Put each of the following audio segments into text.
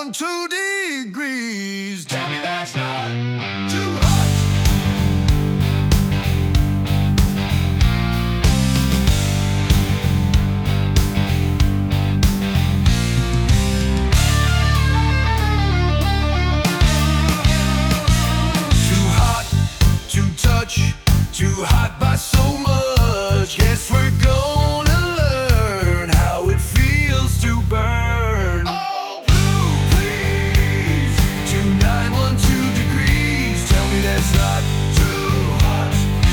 912 degrees. Tell me that's not too hot. Too hot to touch, too hot by so much. Guess we're gonna learn how it feels to burn. Oh, blue, please. To 912 degrees. Tell me that's not too hot.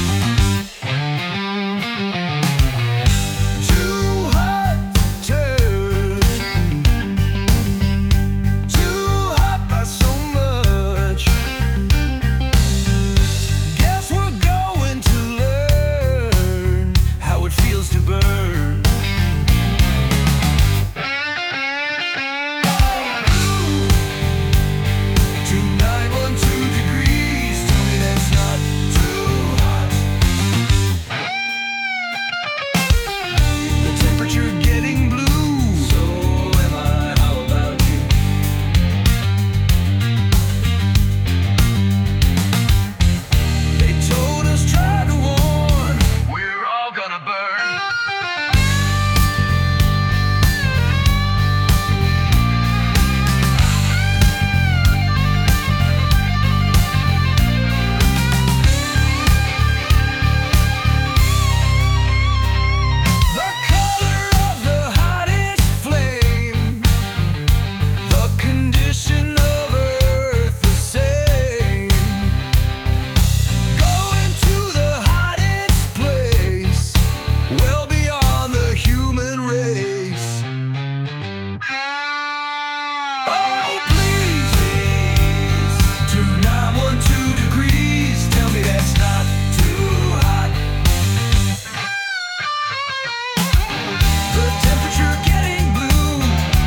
Too hot to touch. Too hot by so much. Guess we're going to learn how it feels to burn. To 912 degrees. Tell me that's not too hot. The temperature getting blue. So am I. How about you? They told us, try to warn, we're all gonna burn. The color of the hottest flame, the condition of Earth the same. Going to the hottest place, well beyond the human race. Oh, please, to 912 degrees. Tell me that's not too hot. The temperature getting blue.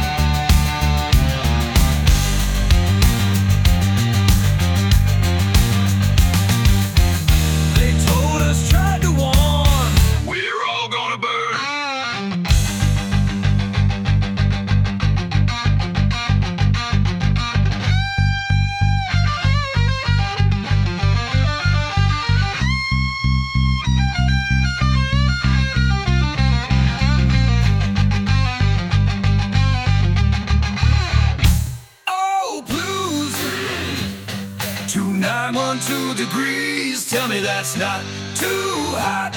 They told us, tried to warn, we're all gonna burn. Oh, blues. To 912 degrees. Tell me that's not too hot.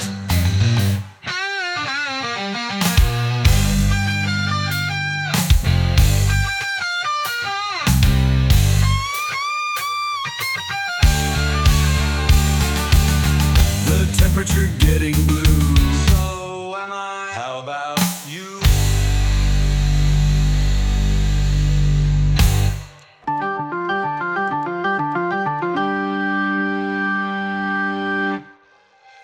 The temperature getting blue.